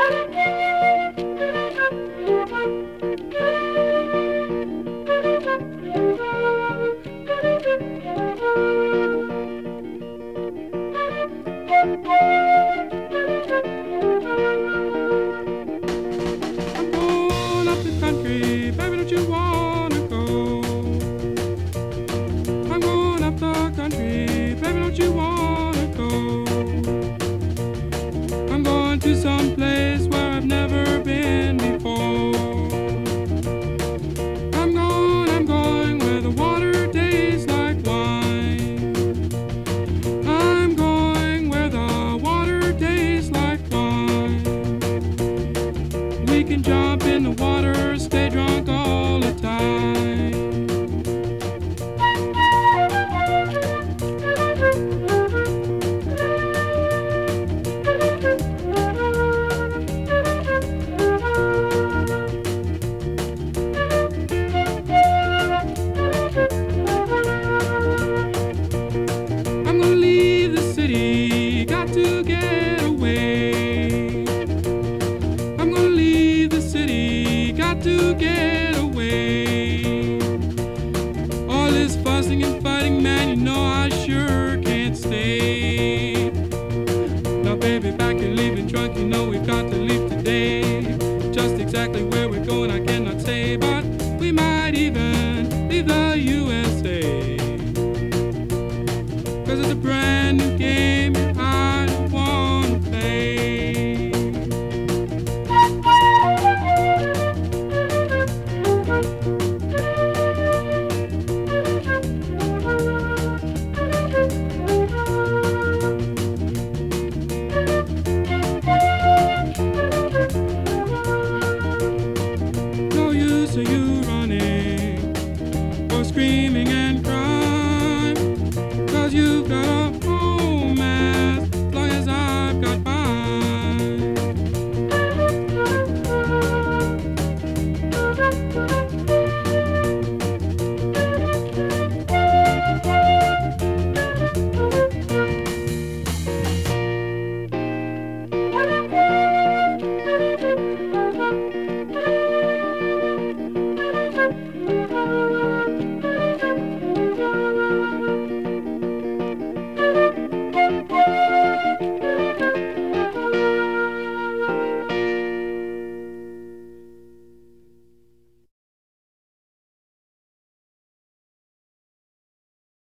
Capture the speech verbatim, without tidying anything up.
going up the country, baby, don't you wanna go? I'm going up the country, baby, don't you wanna go? I'm going to some place where I've never been before. I'm going, I'm going where the water tastes like wine. I'm going where the water tastes like wine. We can jump in the water, stay drunk all the time. I'm gonna leave the city, got to get away. I'm gonna leave the city, got to get away. All this fussing and fighting, man, you know I sure can't stay. Now baby, back you're leaving drunk, you know we've got to leave today. Just exactly where we're going I cannot say, but we might even leave the U